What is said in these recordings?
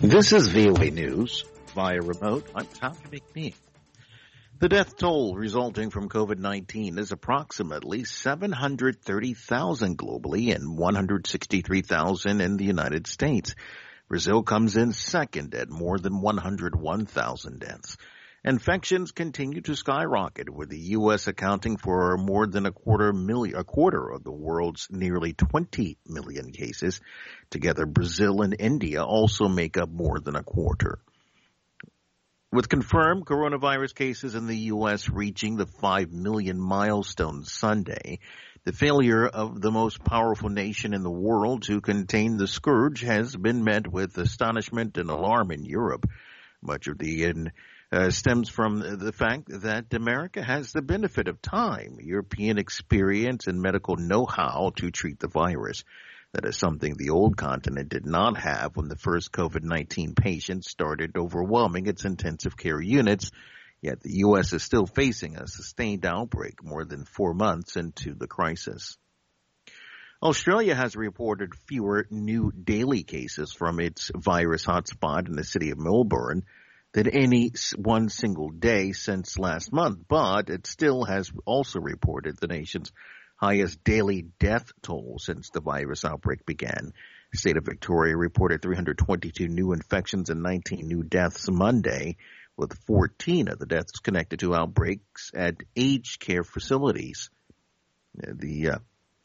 This is VOA News via remote. I'm Tommy McNeil. The death toll resulting from COVID-19 is approximately 730,000 globally and 163,000 in the United States. Brazil comes in second at more than 101,000 deaths. Infections continue to skyrocket, with the U.S. accounting for more than a quarter of the world's nearly 20 million cases. Together, Brazil and India also make up more than a quarter. With confirmed coronavirus cases in the U.S. reaching the 5 million milestone Sunday, the failure of the most powerful nation in the world to contain the scourge has been met with astonishment and alarm in Europe. Much of the stems from the fact that America has the benefit of time, European experience, and medical know-how to treat the virus. That is something the old continent did not have when the first COVID-19 patients started overwhelming its intensive care units. Yet the U.S. is still facing a sustained outbreak more than 4 months into the crisis. Australia has reported fewer new daily cases from its virus hotspot in the city of Melbourne than any one single day since last month, but it still has also reported the nation's highest daily death toll since the virus outbreak began. The state of Victoria reported 322 new infections and 19 new deaths Monday, with 14 of the deaths connected to outbreaks at aged care facilities. The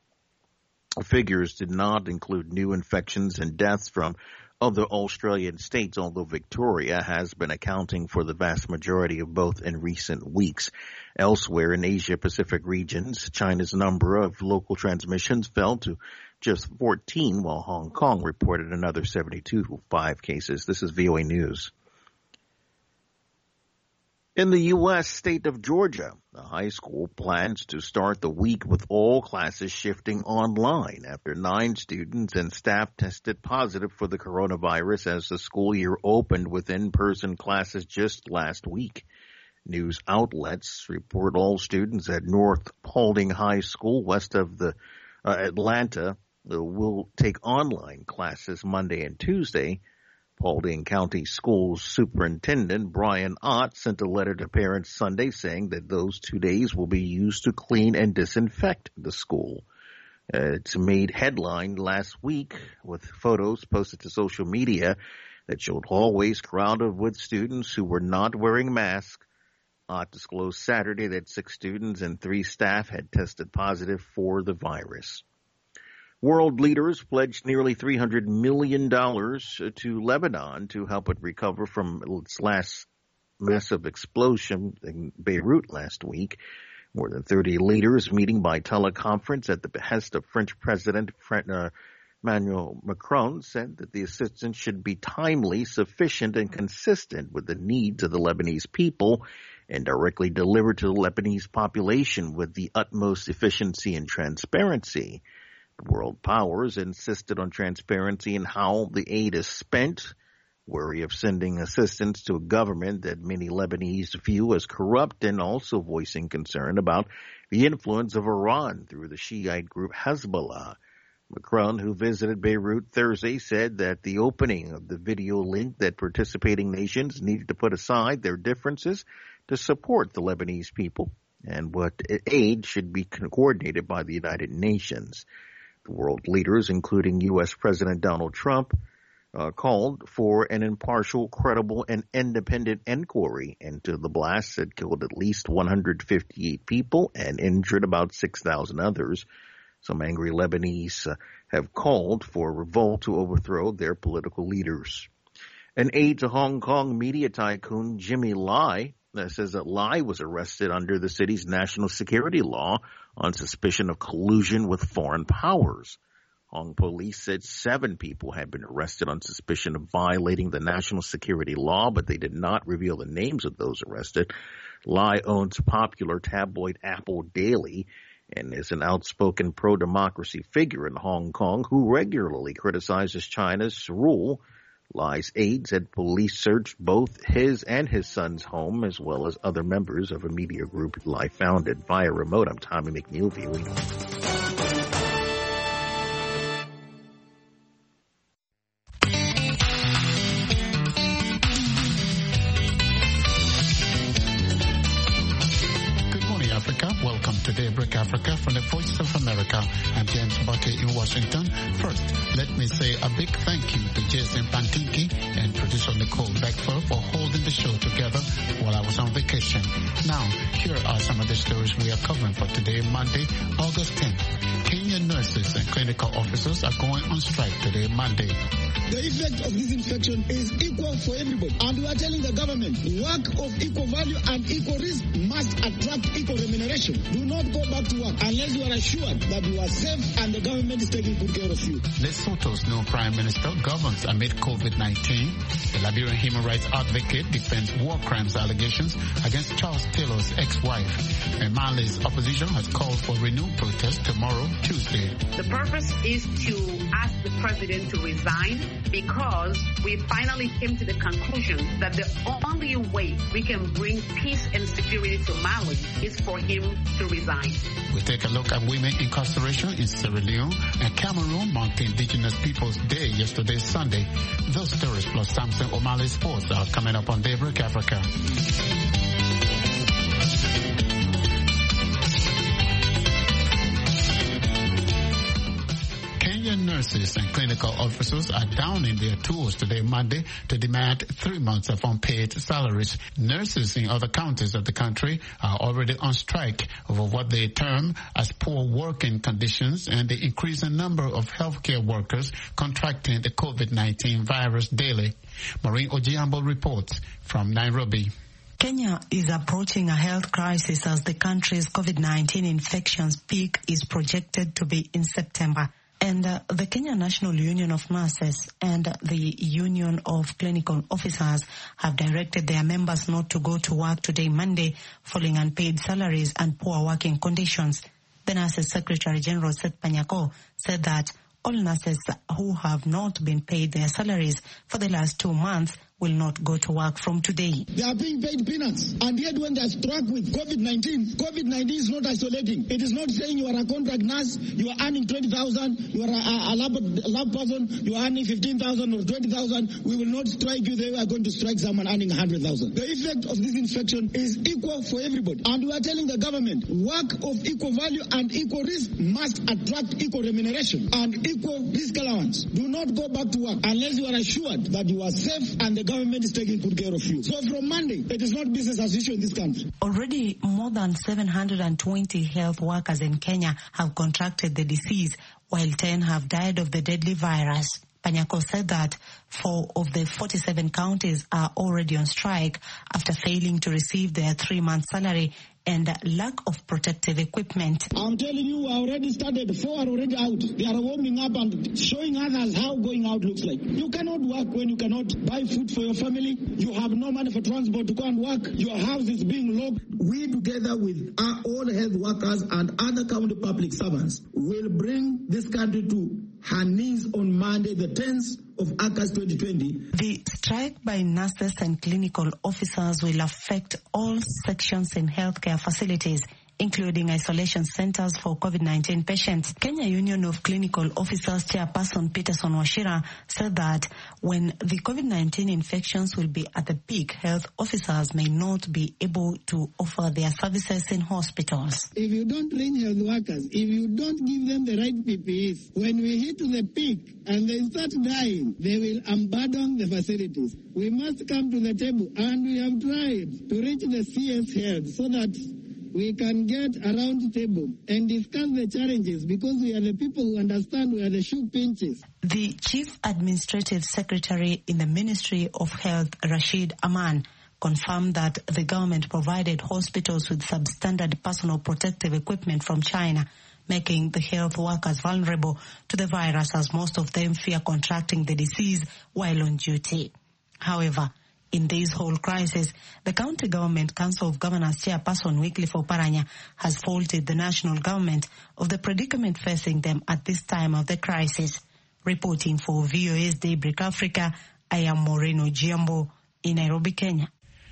figures did not include new infections and deaths from other Australian states, although Victoria has been accounting for the vast majority of both in recent weeks. Elsewhere in Asia-Pacific regions, China's number of local transmissions fell to just 14, while Hong Kong reported another 72 cases. This is VOA News. In the U.S. state of Georgia, the high school plans to start the week with all classes shifting online after 9 students and staff tested positive for the coronavirus as the school year opened with in-person classes just last week. News outlets report all students at North Paulding High School west of the Atlanta will take online classes Monday and Tuesday. Paulding County Schools Superintendent Brian Ott sent a letter to parents Sunday saying that those 2 days will be used to clean and disinfect the school. It's made headline last week with photos posted to social media that showed hallways crowded with students who were not wearing masks. Ott disclosed Saturday that 6 students and 3 staff had tested positive for the virus. World leaders pledged nearly $300 million to Lebanon to help it recover from its last massive explosion in Beirut last week. More than 30 leaders meeting by teleconference at the behest of French President Emmanuel Macron said that the assistance should be timely, sufficient, and consistent with the needs of the Lebanese people and directly delivered to the Lebanese population with the utmost efficiency and transparency. World powers insisted on transparency in how the aid is spent, wary of sending assistance to a government that many Lebanese view as corrupt, and also voicing concern about the influence of Iran through the Shiite group Hezbollah. Macron, who visited Beirut Thursday, said that the opening of the video link that participating nations needed to put aside their differences to support the Lebanese people, and what aid should be coordinated by the United Nations. World leaders, including U.S. President Donald Trump, called for an impartial, credible, and independent inquiry into the blasts that killed at least 158 people and injured about 6,000 others. Some angry Lebanese have called for a revolt to overthrow their political leaders. An aide to Hong Kong media tycoon Jimmy Lai says that Lai was arrested under the city's national security law on suspicion of collusion with foreign powers. Hong police said 7 people had been arrested on suspicion of violating the national security law, but they did not reveal the names of those arrested. Lai owns popular tabloid Apple Daily and is an outspoken pro-democracy figure in Hong Kong who regularly criticizes China's rule. Lai's aides said police searched both his and his son's home, as well as other members of a media group Lai founded. Via remote, I'm Tommy McNeil, VOA. say a big thank you to Jason Pantinki and producer Nicole Beckford for holding the show together while I was on vacation. Now, here are some of the stories we are covering for today, Monday, August 10th. Kenyan nurses and clinical officers are going on strike today, Monday. The effect of this infection is equal for everybody. And we are telling the government, work of equal value and equal risk must attract equal remuneration. Do not go back to work unless you are assured that you are safe and the government is taking good care of you. Lesotho's new prime minister governs amid COVID-19. The Liberian human rights advocate defends war crimes allegations against Charles Taylor's ex-wife. And Mali's opposition has called for renewed protest tomorrow, Tuesday. The purpose is to ask the president to resign because we finally came to the conclusion that the only way we can bring peace and security to Mali is for him to resign. We take a look at women incarceration in Sierra Leone and Cameroon marked Indigenous Peoples Day yesterday, Sunday. Those stories plus Samson O'Malley Sports are coming up on Daybreak Africa. Nurses and clinical officers are down in their tools today, Monday, to demand 3 months of unpaid salaries. Nurses in other counties of the country are already on strike over what they term as poor working conditions and the increasing number of healthcare workers contracting the COVID-19 virus daily. Maureen Ojiambo reports from Nairobi. Kenya is approaching a health crisis as the country's COVID-19 infections peak is projected to be in September. And the Kenya National Union of Nurses and the Union of Clinical Officers have directed their members not to go to work today, Monday, following unpaid salaries and poor working conditions. The Nurses Secretary General Seth Panyako said that all nurses who have not been paid their salaries for the last 2 months will not go to work from today. They are being paid peanuts. And yet when they are struck with COVID-19, COVID-19 is not isolating. It is not saying you are a contract nurse, you are earning 20,000, you are a lab person, you are earning 15,000 or 20,000. We will not strike you. They are going to strike someone earning 100,000. The effect of this infection is equal for everybody. And we are telling the government, work of equal value and equal risk must attract equal remuneration and equal risk allowance. Do not go back to work unless you are assured that you are safe and the government is taking good care of you. So from Monday, it is not business as usual in this country. Already more than 720 health workers in Kenya have contracted the disease, while 10 have died of the deadly virus. Panyako said that 4 of the 47 counties are already on strike after failing to receive their 3-month salary and lack of protective equipment. I'm telling you, I already started. 4 are already out. They are warming up and showing others how going out looks like. You cannot work when you cannot buy food for your family. You have no money for transport to go and work. Your house is being locked. We, together with all health workers and other county public servants, will bring this country to her knees on Monday, the 10th of August 2020. The strike by nurses and clinical officers will affect all sections in healthcare facilities, including isolation centers for COVID-19 patients. Kenya Union of Clinical Officers Chairperson Peterson Wachira said that when the COVID-19 infections will be at the peak, health officers may not be able to offer their services in hospitals. If you don't train health workers, if you don't give them the right PPEs, when we hit the peak and they start dying, they will abandon the facilities. We must come to the table, and we have tried to reach the CS Health so that we can get a round table and discuss the challenges, because we are the people who understand where the shoe pinches. The Chief Administrative Secretary in the Ministry of Health, Rashid Aman, confirmed that the government provided hospitals with substandard personal protective equipment from China, making the health workers vulnerable to the virus, as most of them fear contracting the disease while on duty. However, in this whole crisis, the County Government Council of Governors Chairperson Wycliffe Oparanya has faulted the national government of the predicament facing them at this time of the crisis. Reporting for VOA's Daybreak Africa, I am Maureen Ojiambo in Nairobi, Kenya.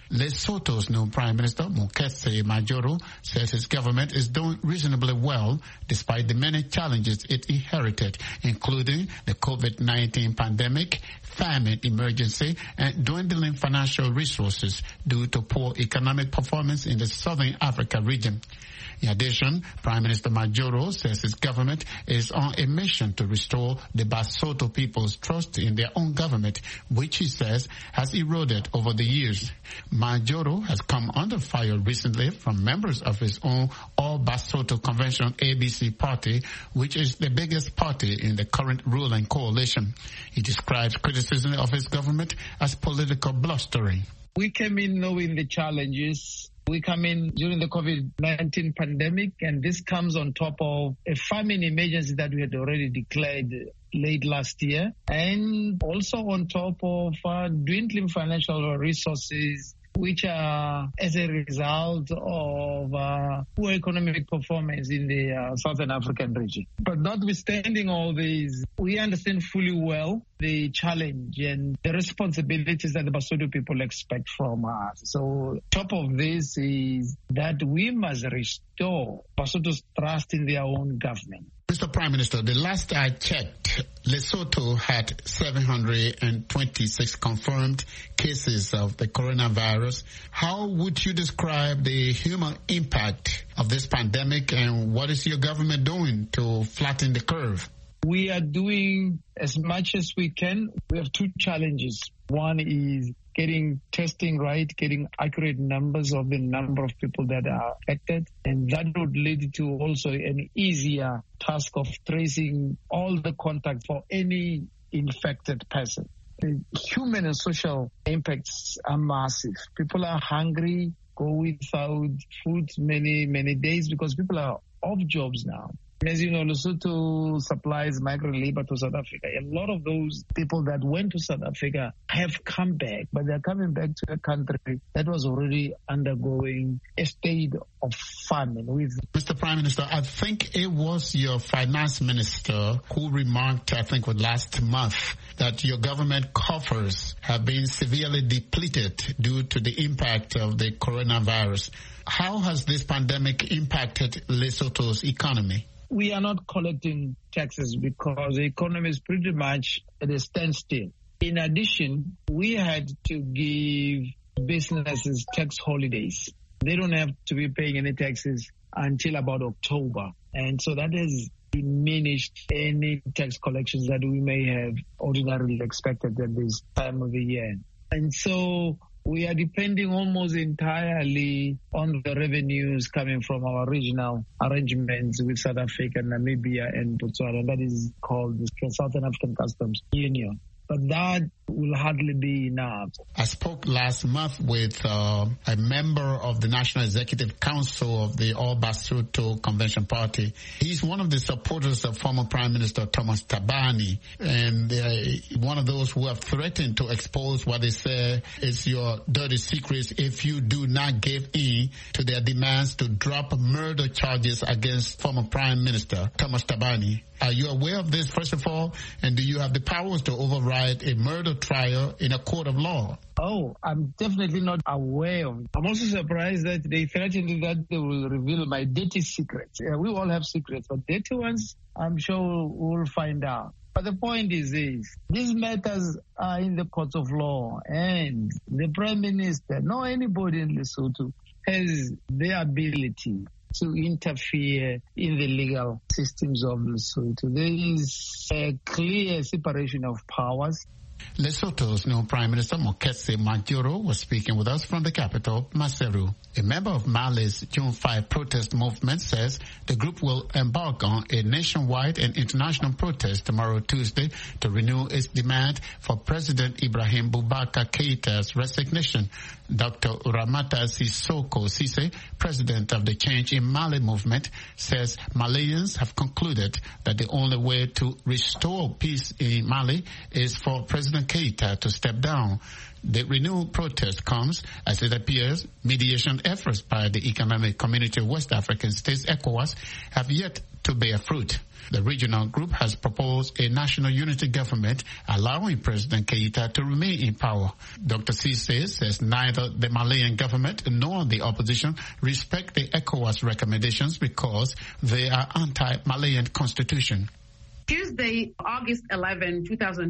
Lesotho's new Prime Minister, Mokese Majoro, says his government is doing reasonably well despite the many challenges it inherited, including the COVID-19 pandemic, famine emergency, and dwindling financial resources due to poor economic performance in the Southern Africa region. In addition, Prime Minister Majoro says his government is on a mission to restore the Basotho people's trust in their own government, which he says has eroded over the years. Majoro has come under fire recently from members of his own All Basotho Convention ABC party, which is the biggest party in the current ruling coalition. He describes criticism of his government as political blustering. We came in knowing the challenges. We come in during the COVID-19 pandemic, and this comes on top of a famine emergency that we had already declared late last year, and also on top of dwindling financial resources, which are as a result of poor economic performance in the Southern African region. But notwithstanding all these, we understand fully well the challenge and the responsibilities that the Basotho people expect from us. So top of this is that we must restore Basotho's trust in their own government. Mr. Prime Minister, the last I checked, Lesotho had 726 confirmed cases of the coronavirus. How would you describe the human impact of this pandemic, and what is your government doing to flatten the curve? We are doing as much as we can. We have two challenges. One is getting testing right, getting accurate numbers of the number of people that are affected. And that would lead to also an easier task of tracing all the contacts for any infected person. The human and social impacts are massive. People are hungry, go without food many days because people are off jobs now. As you know, Lesotho supplies migrant labor to South Africa. A lot of those people that went to South Africa have come back, but they're coming back to a country that was already undergoing a state of famine. Mr. Prime Minister, I think it was your finance minister who remarked, last month, that your government coffers have been severely depleted due to the impact of the coronavirus. How has this pandemic impacted Lesotho's economy? We are not collecting taxes because the economy is pretty much at a standstill. In addition, we had to give businesses tax holidays. They don't have to be paying any taxes until about October. And so that has diminished any tax collections that we may have ordinarily expected at this time of the year. And so we are depending almost entirely on the revenues coming from our regional arrangements with South Africa, Namibia, and Botswana. That is called the Southern African Customs Union. But that will hardly be enough. I spoke last month with a member of the National Executive Council of the All Basotho Convention Party. He's one of the supporters of former Prime Minister Thomas Thabane, and one of those who have threatened to expose what they say is your dirty secrets if you do not give in to their demands to drop murder charges against former Prime Minister Thomas Thabane. Are you aware of this, first of all, and do you have the powers to override a murder trial in a court of law? Oh, I'm definitely not aware of it. I'm also surprised that they threatened that they will reveal my dirty secrets. We all have secrets, but dirty ones, I'm sure we'll find out. But the point is this, these matters are in the courts of law, and the Prime Minister, nor anybody in Lesotho, has the ability to interfere in the legal systems of Lesotho. There is a clear separation of powers. Lesotho's new Prime Minister Mokese Majoro was speaking with us from the capital, Maseru. A member of Mali's June 5 protest movement says the group will embark on a nationwide and international protest tomorrow, Tuesday, to renew its demand for President Ibrahim Boubacar Keita's resignation. Dr. Ramata Sissoko Cisse, president of the Change in Mali movement, says Malians have concluded that the only way to restore peace in Mali is for President President Keita to step down. The renewed protest comes as it appears mediation efforts by the Economic Community of West African States, ECOWAS, have yet to bear fruit. The regional group has proposed a national unity government allowing President Keita to remain in power. Dr. Cisse says neither the Malian government nor the opposition respect the ECOWAS recommendations because they are anti-Malian constitution. Tuesday, August 11,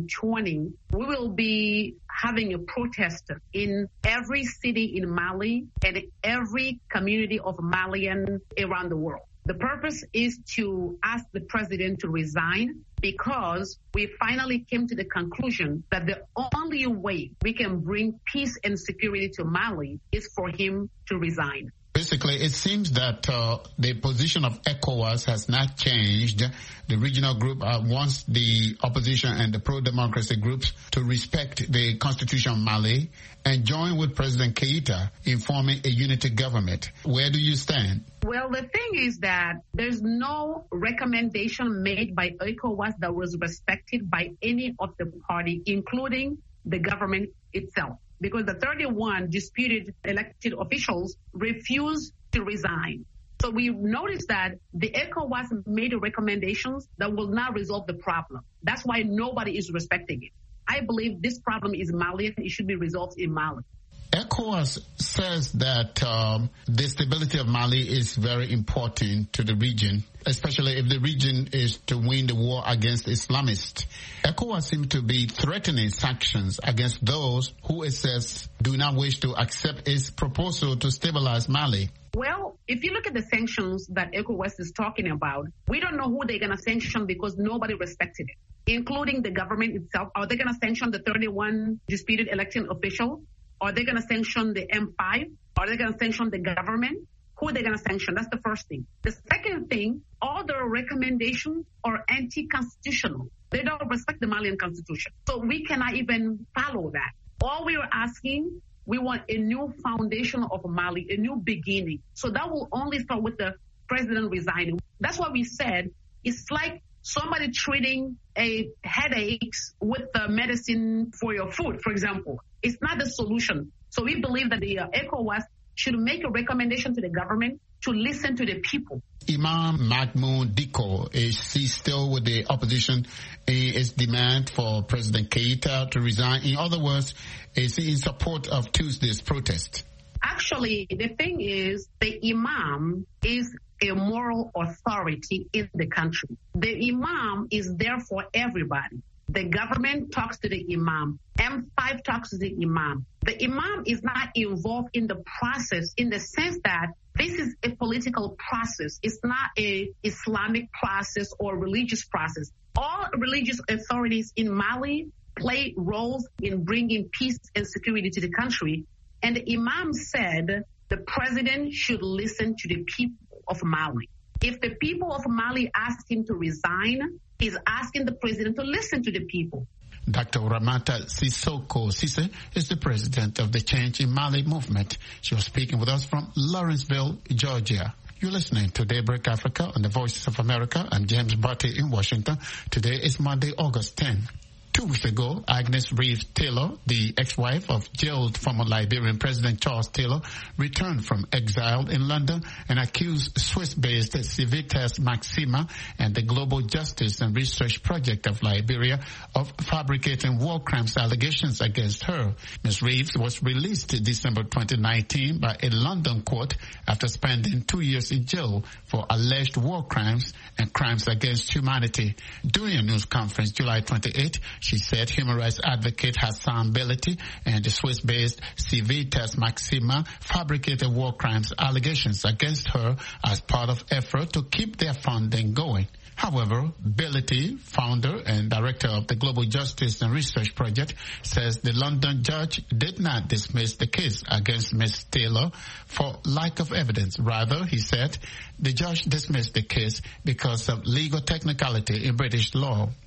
2020, we will be having a protest in every city in Mali and every community of Malians around the world. The purpose is to ask the president to resign because we finally came to the conclusion that the only way we can bring peace and security to Mali is for him to resign. Basically, it seems that the position of ECOWAS has not changed. The regional group wants the opposition and the pro-democracy groups to respect the constitution of Mali and join with President Keita in forming a unity government. Where do you stand? Well, the thing is that there's no recommendation made by ECOWAS that was respected by any of the party, including the government itself, because the 31 disputed elected officials refused to resign. So we noticed that the ECOWAS made recommendations that will not resolve the problem. That's why nobody is respecting it. I believe this problem is Malian. It should be resolved in Mali. ECOWAS says that the stability of Mali is very important to the region, especially if the region is to win the war against Islamists. ECOWAS seems to be threatening sanctions against those who it says do not wish to accept its proposal to stabilize Mali. Well, if you look at the sanctions that ECOWAS is talking about, we don't know who they're going to sanction because nobody respected it, including the government itself. Are they going to sanction the 31 disputed elected officials? Are they going to sanction the M5? Are they going to sanction the government? Who are they going to sanction? That's the first thing. The second thing, all the recommendations are anti-constitutional. They don't respect the Malian constitution. So we cannot even follow that. All we are asking, we want a new foundation of Mali, a new beginning. So that will only start with the president resigning. That's why we said it's like somebody treating a headaches with the medicine for your food, for example. It's not the solution. So we believe that the ECOWAS should make a recommendation to the government to listen to the people. Imam Mahmoud Dicko, is he still with the opposition? His demand for President Keita to resign? In other words, is he in support of Tuesday's protest? Actually, the thing is, the Imam is a moral authority in the country. The Imam is there for everybody. The government talks to the Imam. M5 talks to the Imam. The Imam is not involved in the process in the sense that this is a political process. It's not a Islamic process or religious process. All religious authorities in Mali play roles in bringing peace and security to the country. And the Imam said the president should listen to the people of Mali. If the people of Mali ask him to resign, he's asking the president to listen to the people. Dr. Ramata Sissoko Cisse is the president of the Change in Mali movement. She was speaking with us from Lawrenceville, Georgia. You're listening to Daybreak Africa on the Voices of America. I'm James Barty in Washington. Today is Monday, August 10. 2 weeks ago, Agnes Reeves Taylor, the ex-wife of jailed former Liberian President Charles Taylor, returned from exile in London and accused Swiss-based Civitas Maxima and the Global Justice and Research Project of Liberia of fabricating war crimes allegations against her. Ms. Reeves was released in December 2019 by a London court after spending 2 years in jail for alleged war crimes and crimes against humanity. During a news conference July 28, she said human rights advocate Hassan Belati and the Swiss-based Civitas Maxima fabricated war crimes allegations against her as part of effort to keep their funding going. However, Belati, founder and director of the Global Justice and Research Project, says the London judge did not dismiss the case against Ms. Taylor for lack of evidence. Rather, he said, the judge dismissed the case because of legal technicality in British law.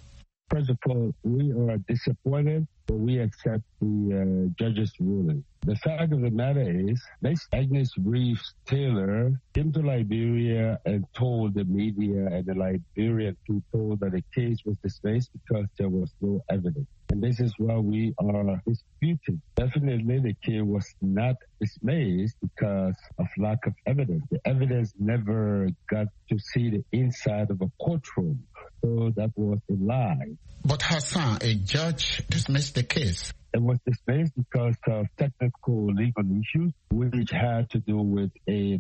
First of all, we are disappointed, but we accept the judge's ruling. The fact of the matter is, Miss Agnes Reeves Taylor came to Liberia and told the media and the Liberian people that the case was dismissed because there was no evidence. And this is why we are disputing. Definitely the case was not dismissed because of lack of evidence. The evidence never got to see the inside of a courtroom. So that was a lie. But Hassan, a judge dismissed the case. It was dismissed because of technical legal issues, which had to do with a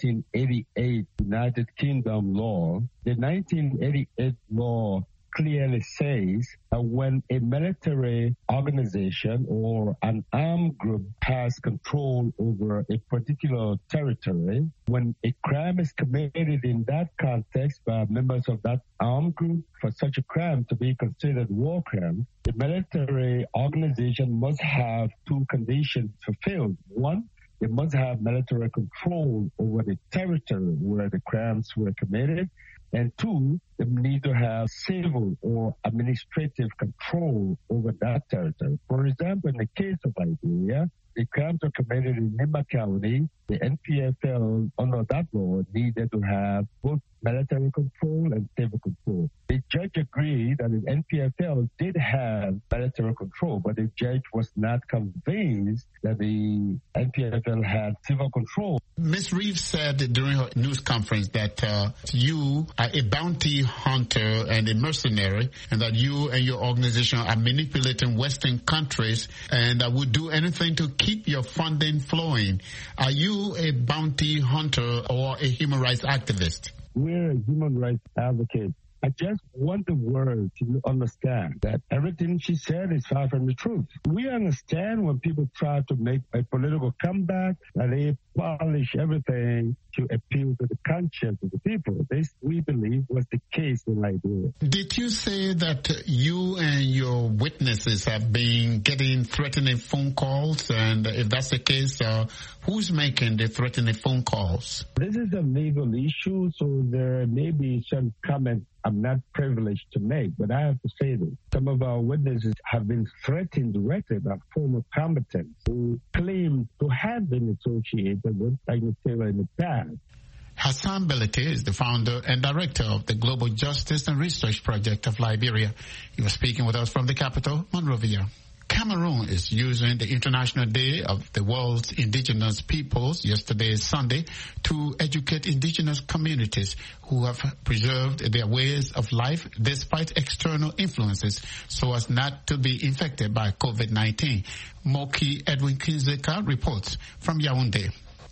1988 United Kingdom law. The 1988 law clearly says that when a military organization or an armed group has control over a particular territory, when a crime is committed in that context by members of that armed group, for such a crime to be considered war crime, the military organization must have two conditions fulfilled. One, they must have military control over the territory where the crimes were committed. And two, they need to have civil or administrative control over that territory. For example, in the case of Liberia, the crimes are committed in Nimba County. The NPFL, under that law, needed to have both military control and civil control. The judge agreed that the NPFL did have military control, but the judge was not convinced that the NPFL had civil control. Ms. Reeves said during her news conference that you are a bounty hunter and a mercenary, and that you and your organization are manipulating Western countries and would do anything to keep your funding flowing. Are you a bounty hunter or a human rights activist? We're a human rights advocate. I just want the world to understand that everything she said is far from the truth. We understand when people try to make a political comeback and they polish everything to appeal to the conscience of the people. This, we believe, was the case in Liberia. Did you say that you and your witnesses have been getting threatening phone calls? And if that's the case, who's making the threatening phone calls? This is a legal issue, so there may be some comments I'm not privileged to make, but I have to say this. Some of our witnesses have been threatened directly by former combatants who claim to have been associated with Agnes Taylor in the past. Hassan Bellete is the founder and director of the Global Justice and Research Project of Liberia. He was speaking with us from the capital, Monrovia. Cameroon is using the International Day of the World's Indigenous Peoples, yesterday Sunday, to educate indigenous communities who have preserved their ways of life despite external influences so as not to be infected by COVID-19. Moki Edwin Kinzeka reports from Yaoundé.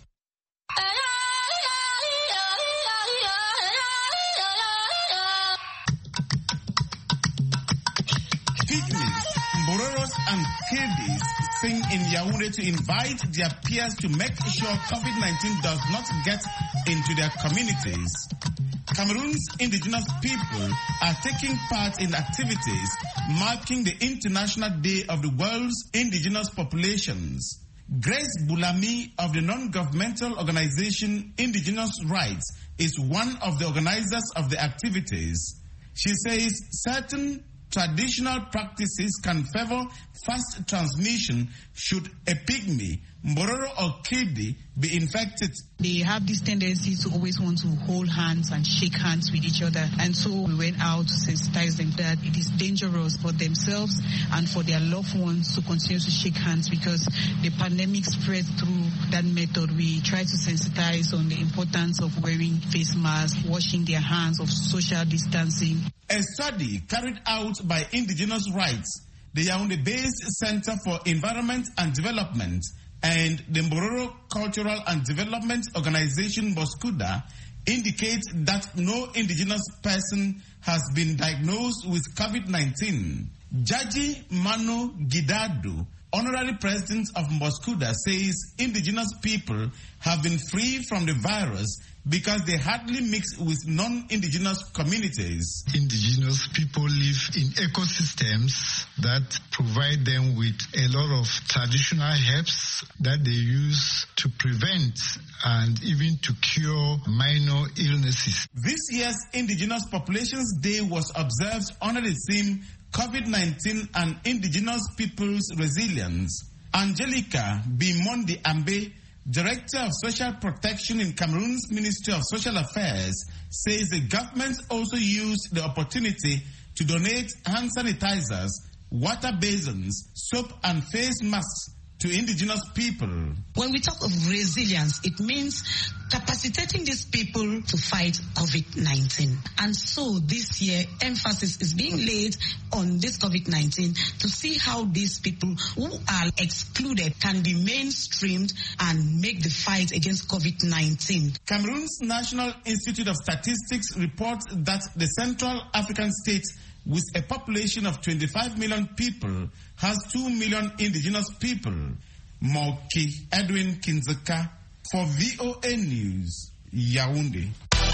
Mboreros and Kedis sing in Yaoundé to invite their peers to make sure COVID-19 does not get into their communities. Cameroon's indigenous people are taking part in activities marking the International Day of the World's Indigenous Populations. Grace Bulami of the non-governmental organization Indigenous Rights is one of the organizers of the activities. She says certain traditional practices can favor fast transmission should a pygmy, Mbororo or Kidi, be infected. They have this tendency to always want to hold hands and shake hands with each other. And so we went out to sensitize them that it is dangerous for themselves and for their loved ones to continue to shake hands because the pandemic spread through that method. We try to sensitize on the importance of wearing face masks, washing their hands, of social distancing. A study carried out by Indigenous Rights, the Yaoundé-based Center for Environment and Development, and the Mbororo Cultural and Development Organization, Boskuda, indicates that no indigenous person has been diagnosed with COVID-19. Jaji Manu Gidadu, honorary president of Boskuda, says indigenous people have been free from the virus because they hardly mix with non-indigenous communities. Indigenous people live in ecosystems that provide them with a lot of traditional herbs that they use to prevent and even to cure minor illnesses. This year's Indigenous Populations Day was observed under the theme COVID-19 and indigenous people's resilience. Angelica Bimondi Ambe, Director of Social Protection in Cameroon's Ministry of Social Affairs, says the government also used the opportunity to donate hand sanitizers, water basins, soap and face masks to indigenous people. When we talk of resilience, it means capacitating these people to fight COVID-19. And so this year, emphasis is being laid on this COVID-19 to see how these people who are excluded can be mainstreamed and make the fight against COVID-19. Cameroon's National Institute of Statistics reports that the Central African state, with a population of 25 million people, has 2 million indigenous people. Moki Edwin Kinzeka for VOA News, Yaoundé.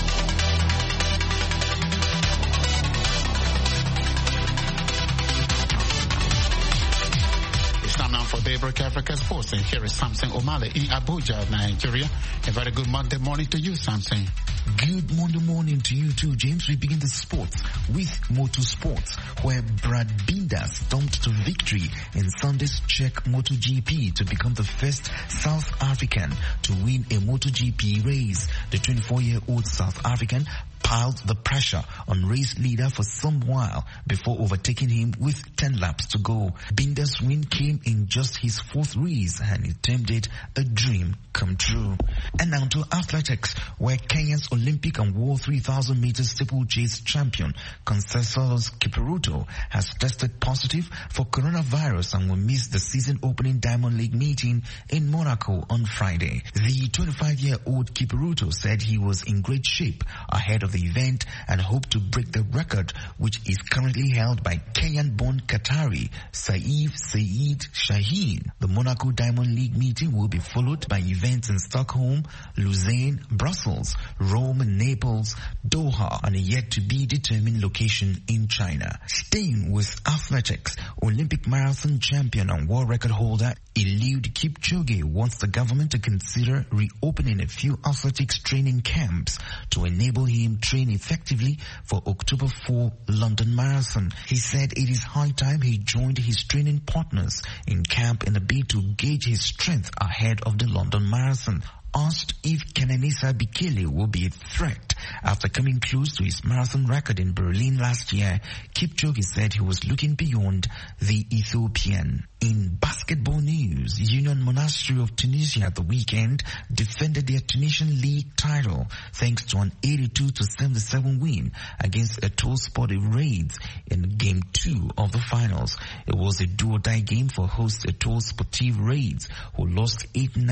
Now for Daybreak Africa Sports, and here is Samson Omale in Abuja, Nigeria. A very good Monday morning to you, Samson. Good Monday morning to you too, James. We begin the sports with motorsports, where Brad Binder stomped to victory in Sunday's Czech MotoGP to become the first South African to win a MotoGP race. The 24-year-old South African piled the pressure on race leader for some while before overtaking him with 10 laps to go. Binder's win came in just his fourth race, and he termed it a dream come true. And now to athletics, where Kenya's Olympic and World 3,000 meters steeplechase champion Conseslus Kipruto has tested positive for coronavirus and will miss the season-opening Diamond League meeting in Monaco on Friday. The 25-year-old Kipruto said he was in great shape ahead of the event and hoped to break the record, which is currently held by Kenyan-born Qatari Saif Saeed Shaheen. The Monaco Diamond League meeting will be followed by events in Stockholm, Lausanne, Brussels, Rome, Naples, Doha, and a yet-to-be-determined location in China. Staying with athletics, Olympic marathon champion and world record holder Eliud Kipchoge wants the government to consider reopening a few athletics training camps to enable him train effectively for October 4 London Marathon. He said it is high time he joined his training partners in camp in a bid to gauge his strength ahead of the London Marathon. Asked if Kenenisa Bekele will be a threat after coming close to his marathon record in Berlin last year, Kipchoge said he was looking beyond the Ethiopian. In basketball news, Union Monastery of Tunisia at the weekend defended their Tunisian league title thanks to an 82-77 win against Etoile Sportive Raids in Game 2 of the finals. It was a do-or-die game for host Etoile Sportive Raids, who lost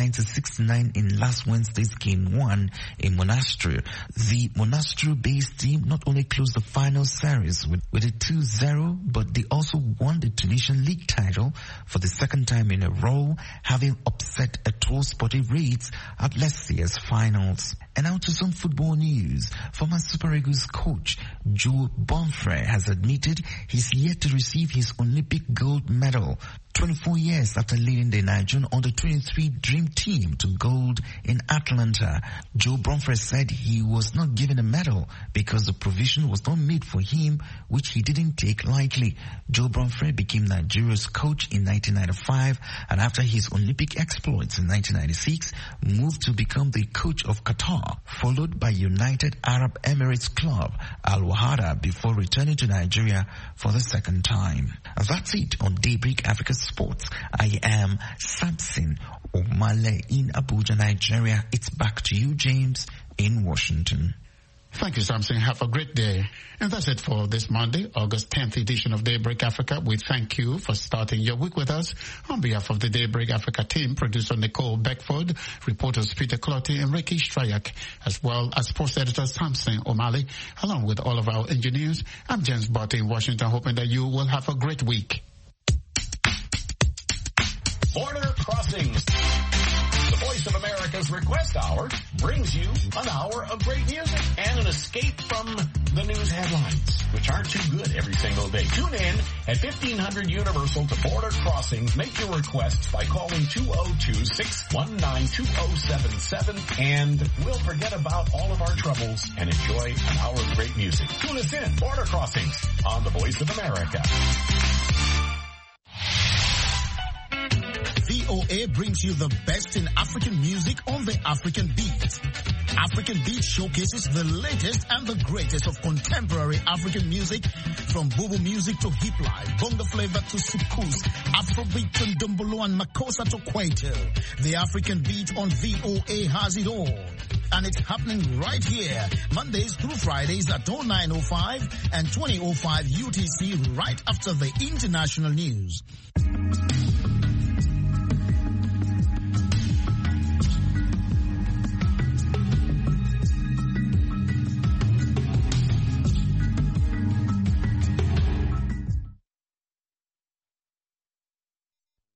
89-69 in last Wednesday's Game 1 in Monastery. The Monastery-based team not only closed the final series with a 2-0, but they also won the Tunisian league title for the second time in a row, having upset Etoile Sportive Raids at last year's finals. And now to some football news. Former Super Eagles coach Joe Bonfrey has admitted he's yet to receive his Olympic gold medal 24 years after leading the Nigerian under-23 Dream Team to gold in Atlanta. Joe Bonfrey said he was not given a medal because the provision was not made for him, which he didn't take lightly. Joe Bonfrey became Nigeria's coach in 1995, and after his Olympic exploits in 1996, moved to become the coach of Qatar, followed by United Arab Emirates club Al Wahada before returning to Nigeria for the second time. That's it on Daybreak Africa Sports. I am Samson Omale in Abuja, Nigeria. It's back to you, James, in Washington. Thank you, Samson. Have a great day. And that's it for this Monday, August 10th edition of Daybreak Africa. We thank you for starting your week with us. On behalf of the Daybreak Africa team, producer Nicole Beckford, reporters Peter Clotty and Ricky Strayak, as well as sports editor Samson Omale, along with all of our engineers, I'm James Butt in Washington, hoping that you will have a great week. Border Crossings, the voice Voice of America's Request Hour brings you an hour of great music and an escape from the news headlines, which aren't too good every single day. Tune in at 1500 Universal to Border Crossings. Make your requests by calling 202-619-2077, and we'll forget about all of our troubles and enjoy an hour of great music. Tune us in, Border Crossings, on the Voice of America. VOA brings you the best in African music on the African Beat. African Beat showcases the latest and the greatest of contemporary African music, from Bobo music to hip life, bongo flavor to soukous, Afrobeat to Ndombolo and Makossa to Kwaito. The African Beat on VOA has it all. And it's happening right here, Mondays through Fridays at 09:05 and 20:05 UTC, right after the international news.